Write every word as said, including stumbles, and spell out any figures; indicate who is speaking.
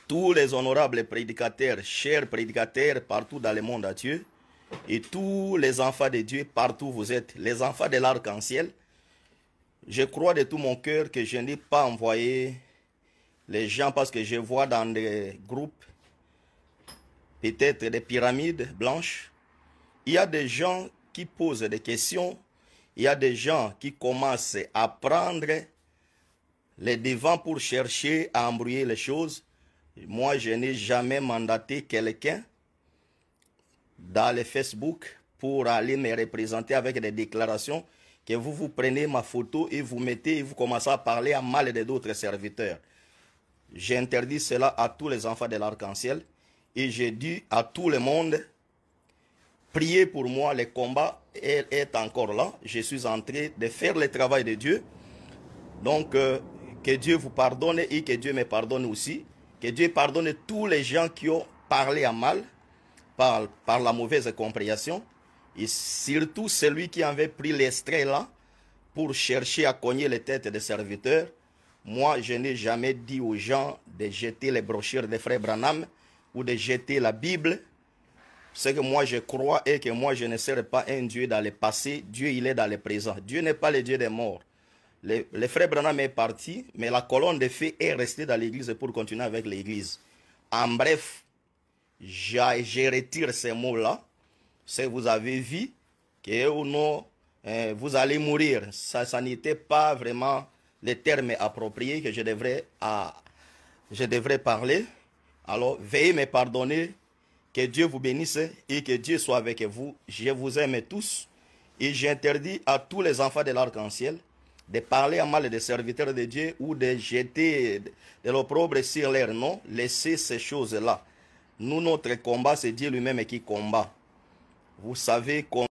Speaker 1: tous les honorables prédicateurs, chers prédicateurs partout dans le monde à Dieu, et tous les enfants de Dieu partout où vous êtes, les enfants de l'arc-en-ciel. Je crois de tout mon cœur que je n'ai pas envoyé les gens parce que je vois dans des groupes, peut-être des pyramides blanches, il y a des gens qui posent des questions, il y a des gens qui commencent à prendre les devants pour chercher à embrouiller les choses. Moi, je n'ai jamais mandaté quelqu'un dans le Facebook pour aller me représenter avec des déclarations que vous vous prenez ma photo et vous mettez et vous commencez à parler à mal de d'autres serviteurs. J'interdis cela à tous les enfants de l'arc-en-ciel et j'ai dit à tout le monde, priez pour moi, le combat est, est encore là. Je suis en train de faire le travail de Dieu. Donc, euh, que Dieu vous pardonne et que Dieu me pardonne aussi. Que Dieu pardonne tous les gens qui ont parlé à mal par, par la mauvaise compréhension. Et surtout celui qui avait pris l'extrait là pour chercher à cogner les têtes des serviteurs. Moi, je n'ai jamais dit aux gens de jeter les brochures des frères Branham ou de jeter la Bible. Ce que moi je crois est que moi je ne serai pas un Dieu dans le passé. Dieu, il est dans le présent. Dieu n'est pas le Dieu des morts. Le, le frère Branham est parti, mais la colonne de feu est restée dans l'église pour continuer avec l'église. En bref, je, je retire ces mots-là. Si vous avez vu que ou non, euh, vous allez mourir, ça, ça n'était pas vraiment le terme approprié que je devrais, à, je devrais parler. Alors, veuillez me pardonner, que Dieu vous bénisse et que Dieu soit avec vous. Je vous aime tous et j'interdis à tous les enfants de l'arc-en-ciel de parler à mal des serviteurs de Dieu ou de jeter de l'opprobre sur leur nom. Laissez ces choses-là. Nous, notre combat, c'est Dieu lui-même qui combat. Vous savez qu'on